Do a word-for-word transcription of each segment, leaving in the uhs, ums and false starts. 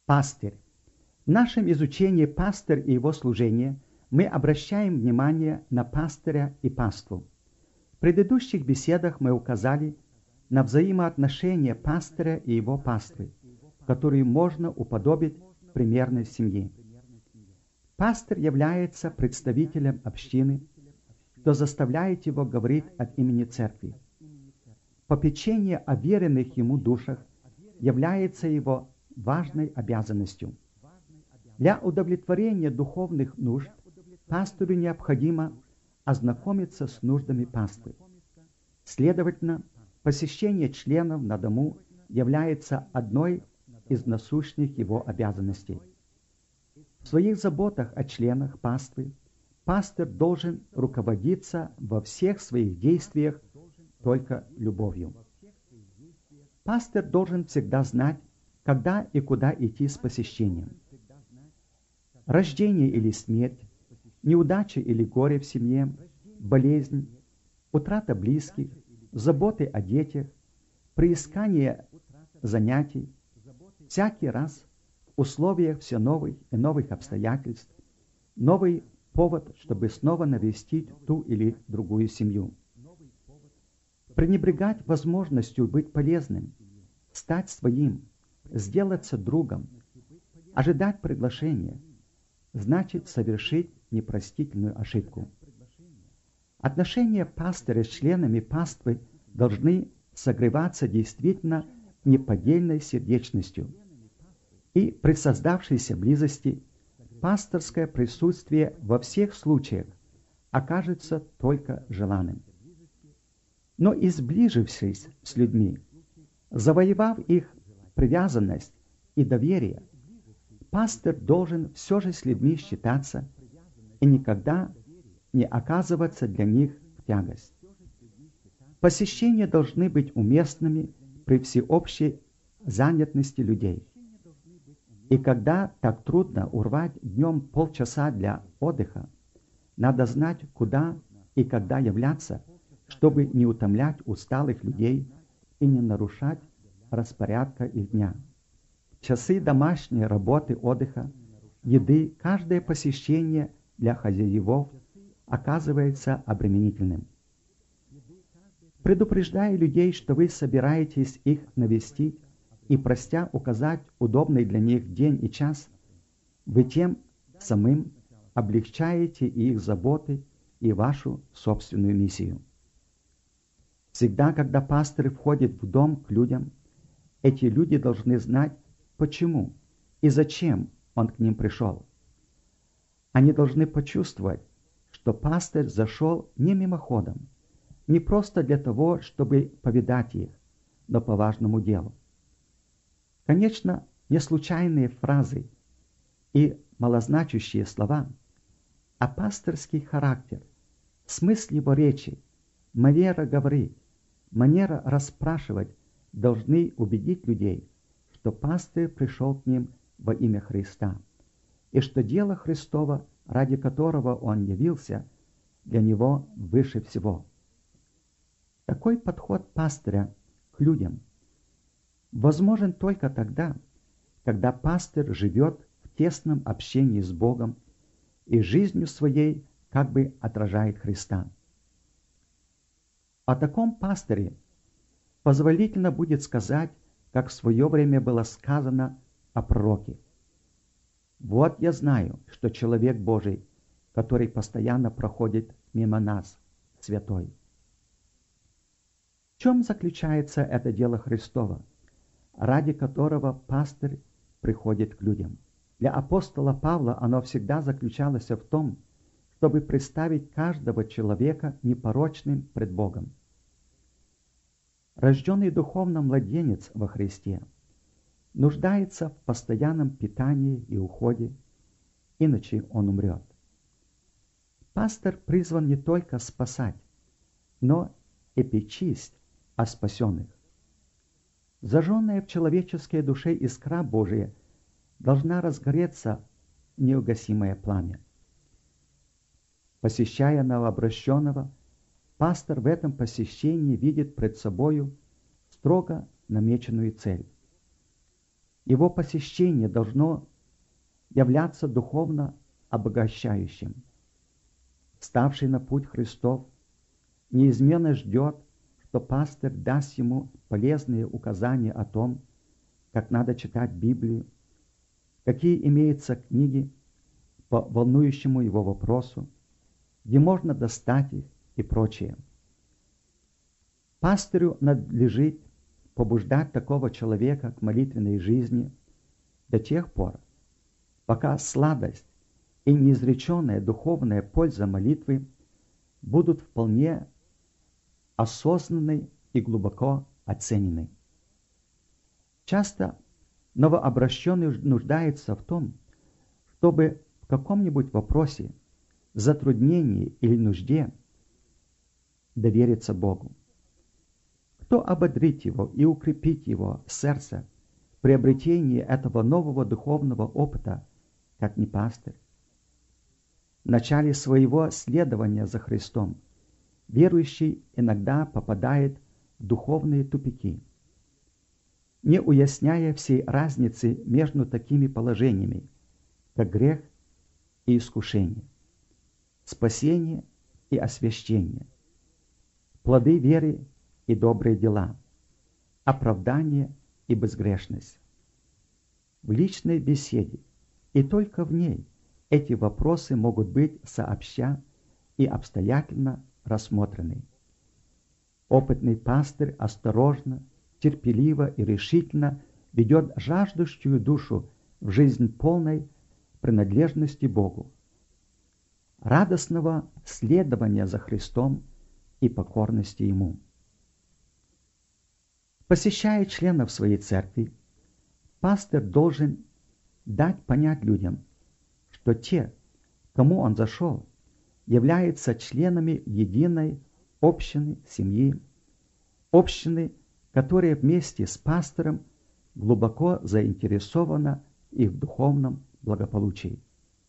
Пастырь. В нашем изучении пастырь и его служение мы обращаем внимание на пастыря и паству. В предыдущих беседах мы указали на взаимоотношения пастыря и его паствы, которые можно уподобить примерной семье. Пастырь является представителем общины, что заставляет его говорить от имени церкви. Попечение о веренных ему душах является его важной обязанностью. Для удовлетворения духовных нужд пастырю необходимо ознакомиться с нуждами паствы. Следовательно, посещение членов на дому является одной из насущных его обязанностей. В своих заботах о членах паствы пастырь должен руководиться во всех своих действиях только любовью. Пастырь должен всегда знать, когда и куда идти с посещением. Рождение или смерть, неудача или горе в семье, болезнь, утрата близких, заботы о детях, приискание занятий, всякий раз в условиях все новых и новых обстоятельств, новый повод, чтобы снова навестить ту или другую семью. Пренебрегать возможностью быть полезным, стать своим, сделаться другом, ожидать приглашения, значит совершить непростительную ошибку. Отношения пастыря с членами паствы должны согреваться действительно неподдельной сердечностью, и при создавшейся близости пасторское присутствие во всех случаях окажется только желанным. Но и сближившись с людьми, завоевав их привязанность и доверие, пастырь должен все же с людьми считаться и никогда не оказываться для них в тягость. Посещения должны быть уместными при всеобщей занятости людей. И когда так трудно урвать днем полчаса для отдыха, надо знать, куда и когда являться, чтобы не утомлять усталых людей и не нарушать распорядка их дня. В часы домашней работы, отдыха, еды, каждое посещение для хозяевов оказывается обременительным. Предупреждая людей, что вы собираетесь их навестить, и простя указать удобный для них день и час, вы тем самым облегчаете и их заботы, и вашу собственную миссию. Всегда, когда пастырь входит в дом к людям, эти люди должны знать, почему и зачем он к ним пришел. Они должны почувствовать, что пастырь зашел не мимоходом, не просто для того, чтобы повидать их, но по важному делу. Конечно, не случайные фразы и малозначащие слова, а пастырский характер, смысл его речи, манера говорить, манера расспрашивать должны убедить людей, что пастырь пришел к ним во имя Христа, и что дело Христово, ради которого он явился, для него выше всего. Такой подход пастыря к людям возможен только тогда, когда пастырь живет в тесном общении с Богом и жизнью своей как бы отражает Христа. О таком пастыре позволительно будет сказать, как в свое время было сказано о пророке. «Вот я знаю, что человек Божий, который постоянно проходит мимо нас, святой». В чем заключается это дело Христово, ради которого пастырь приходит к людям? Для апостола Павла оно всегда заключалось в том, чтобы представить каждого человека непорочным пред Богом. Рожденный духовно младенец во Христе нуждается в постоянном питании и уходе, иначе он умрет. Пастырь призван не только спасать, но и печись о спасенных. Зажженная в человеческой душе искра Божия должна разгореться в неугасимое пламя. Посещая новообращенного, пастор в этом посещении видит пред собою строго намеченную цель. Его посещение должно являться духовно обогащающим. Ставший на путь Христов неизменно ждет, что пастырь даст ему полезные указания о том, как надо читать Библию, какие имеются книги по волнующему его вопросу, где можно достать их и прочее. Пастырю надлежит побуждать такого человека к молитвенной жизни до тех пор, пока сладость и неизреченная духовная польза молитвы будут вполне осознанны и глубоко оценены. Часто новообращенный нуждается в том, чтобы в каком-нибудь вопросе, затруднении или нужде довериться Богу. Кто ободрит его и укрепит его сердце в приобретении этого нового духовного опыта, как не пастырь? В начале своего следования за Христом верующий иногда попадает в духовные тупики, не уясняя всей разницы между такими положениями, как грех и искушение, спасение и освящение, плоды веры и добрые дела, оправдание и безгрешность. В личной беседе и только в ней эти вопросы могут быть сообща и обстоятельно рассмотрены. Опытный пастырь осторожно, терпеливо и решительно ведет жаждущую душу в жизнь полной принадлежности Богу, радостного следования за Христом и покорности Ему. Посещая членов своей церкви, пастырь должен дать понять людям, что те, кому он зашел, являются членами единой общины семьи, общины, которая вместе с пастором глубоко заинтересована их в духовном благополучии.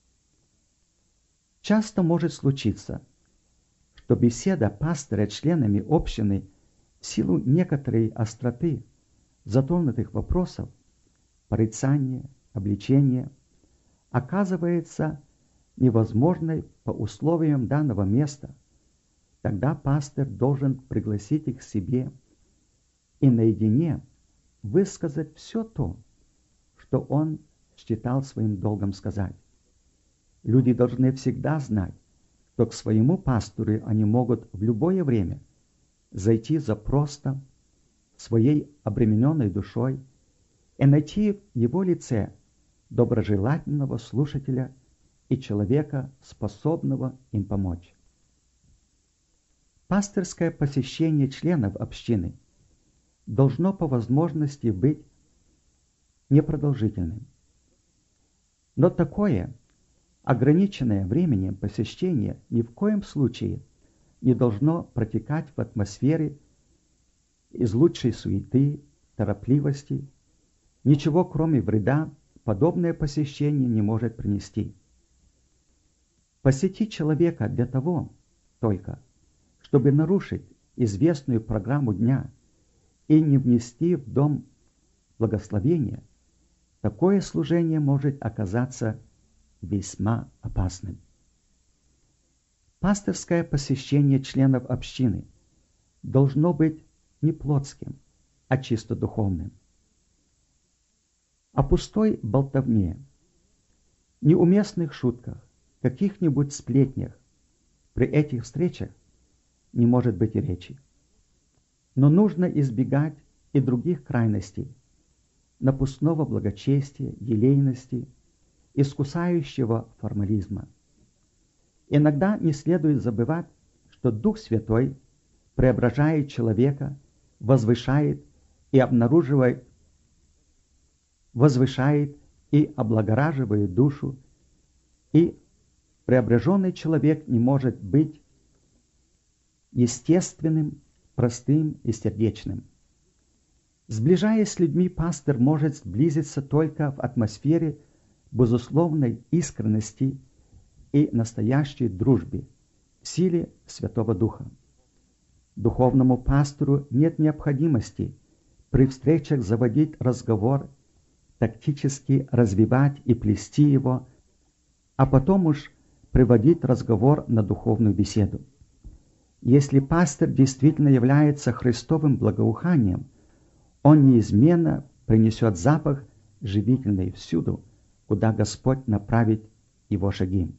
Часто может случиться, что беседа пастыря с членами общины в силу некоторой остроты затронутых вопросов, порицания, обличения, оказывается невозможной по условиям данного места. Тогда пастырь должен пригласить их к себе и наедине высказать все то, что он считал своим долгом сказать. Люди должны всегда знать, что к своему пастору они могут в любое время зайти за просто своей обремененной душой и найти в его лице доброжелательного слушателя и человека, способного им помочь. Пастырское посещение членов общины должно по возможности быть непродолжительным. Но такое, ограниченное временем посещение, ни в коем случае не должно протекать в атмосфере из лучшей суеты, торопливости. Ничего, кроме вреда, подобное посещение не может принести. Посетить человека для того только, чтобы нарушить известную программу дня и не внести в дом благословения, такое служение может оказаться весьма опасным. Пасторское посещение членов общины должно быть не плотским, а чисто духовным. О пустой болтовне, неуместных шутках, каких-нибудь сплетнях при этих встречах не может быть и речи. Но нужно избегать и других крайностей, напускного благочестия, елейности, искусающего формализма. Иногда не следует забывать, что Дух Святой преображает человека, возвышает и обнаруживает, возвышает и облагораживает душу, и преображенный человек не может быть естественным, простым и сердечным. Сближаясь с людьми, пастор может сблизиться только в атмосфере безусловной искренности и настоящей дружбе в силе Святого Духа. Духовному пастору нет необходимости при встречах заводить разговор тактически развивать и плести его, а потом уж приводить разговор на духовную беседу. Если пастырь действительно является Христовым благоуханием, он неизменно принесет запах живительный всюду, куда Господь направит его шаги.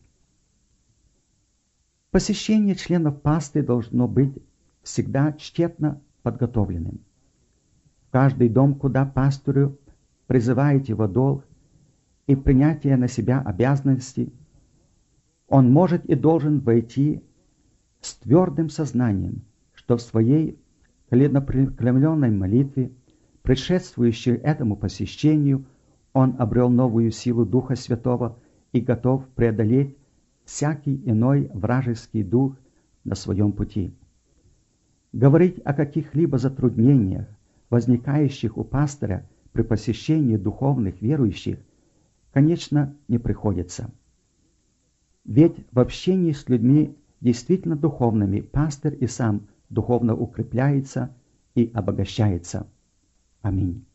Посещение членов пасты должно быть всегда тщательно подготовленным. В каждый дом, куда пастырю призывает его долг и принятие на себя обязанностей, он может и должен войти с твердым сознанием, что в своей коленопреклоненной молитве, предшествующей этому посещению, он обрел новую силу Духа Святого и готов преодолеть всякий иной вражеский дух на своем пути. Говорить о каких-либо затруднениях, возникающих у пастыря при посещении духовных верующих, конечно, не приходится. Ведь в общении с людьми действительно духовными пастырь и сам духовно укрепляется и обогащается. Аминь.